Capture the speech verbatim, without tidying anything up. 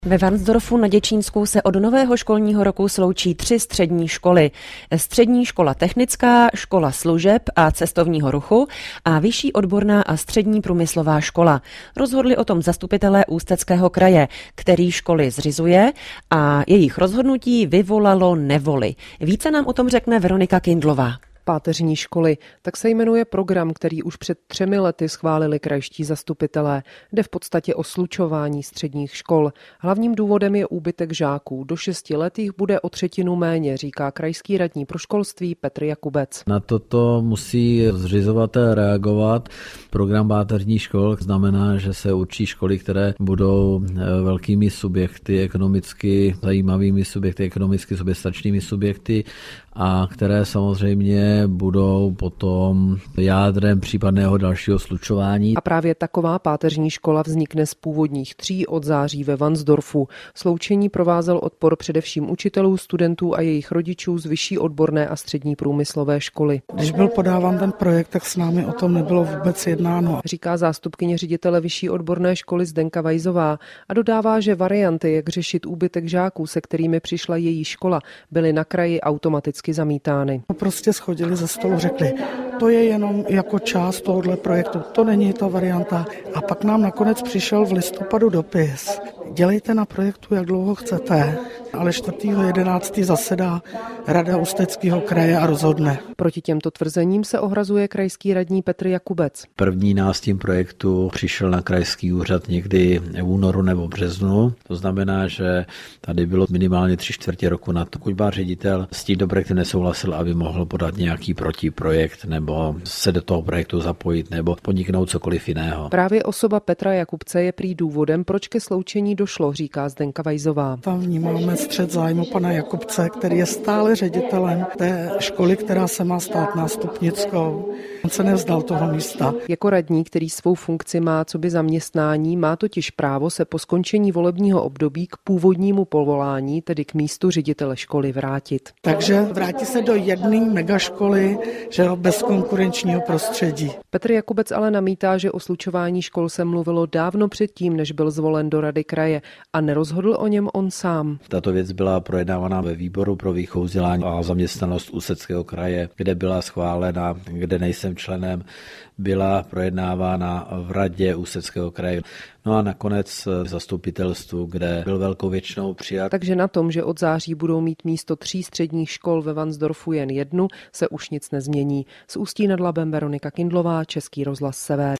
Ve Varnsdorfu na Děčínsku se od nového školního roku sloučí tři střední školy. Střední škola technická, škola služeb a cestovního ruchu a vyšší odborná a střední průmyslová škola. Rozhodli o tom zastupitelé Ústeckého kraje, který školy zřizuje, a jejich rozhodnutí vyvolalo nevoli. Více nám o tom řekne Veronika Kindlová. Páteřní školy, tak se jmenuje program, který už před třemi lety schválili krajští zastupitelé. Jde v podstatě o slučování středních škol. Hlavním důvodem je úbytek žáků. Do šesti let jich bude o třetinu méně, říká krajský radní pro školství Petr Jakubec. Na toto musí zřizovatel reagovat. Program páteřních škol znamená, že se určí školy, které budou velkými subjekty, ekonomicky zajímavými subjekty, ekonomicky soběstačnými subjekty, a které samozřejmě budou potom jádrem případného dalšího slučování. A právě taková páteřní škola vznikne z původních tří od září ve Varnsdorfu. Sloučení provázel odpor především učitelů, studentů a jejich rodičů z vyšší odborné a střední průmyslové školy. Když byl podáván ten projekt, tak s námi o tom nebylo vůbec jednáno. Říká zástupkyně ředitele vyšší odborné školy Zdenka Vajzová a dodává, že varianty, jak řešit úbytek žáků, se kterými přišla její škola, byly na kraji automaticky zamítány. Prostě schodili ze stolu, řekli, to je jenom jako část tohohle projektu, to není ta varianta. A pak nám nakonec přišel v listopadu dopis. Dělejte na projektu, jak dlouho chcete, ale čtvrtého jedenáctého zasedá Rada Ústeckého kraje a rozhodne. Proti těmto tvrzením se ohrazuje krajský radní Petr Jakubec. První nástin projektu přišel na krajský úřad někdy v únoru nebo březnu. To znamená, že tady bylo minimálně tři čtvrtě roku na to. Pokud má ředitel s tímto projektem nesouhlasil, aby mohl podat nějaký protiprojekt nebo se do toho projektu zapojit nebo podniknout cokoliv jiného. Právě osoba Petra Jakubce je prý důvodem, proč ke sloučení došlo, říká Zdenka Vajzová. Tam vnímáme střet zájmu pana Jakubce, který je stále ředitelem té školy, která se má stát nástupnickou. On se nevzdal toho místa. Jako radní, který svou funkci má coby zaměstnání, má totiž právo se po skončení volebního období k původnímu povolání, tedy k místu ředitele školy, vrátit. Takže vrátí se do jedné megaškoly, že jo, bez konkurenčního prostředí. Petr Jakubec ale namítá, že o slučování škol se mluvilo dávno předtím, než byl zvolen do Rady kraje, a nerozhodl o něm on sám. Tato věc byla projednávána ve výboru pro výchovu, vzdělání a zaměstnanost Ústeckého kraje, kde byla schválena, kde nejsem členem, byla projednávána v Radě Ústeckého kraje. No a nakonec v zastupitelstvu, kde byl velkou většinou přijat. Takže na tom, že od září budou mít místo tří středních škol ve Varnsdorfu jen jednu, se už nic nezmění. Z Ústí nad Labem Veronika Kindlová, Český rozhlas Sever.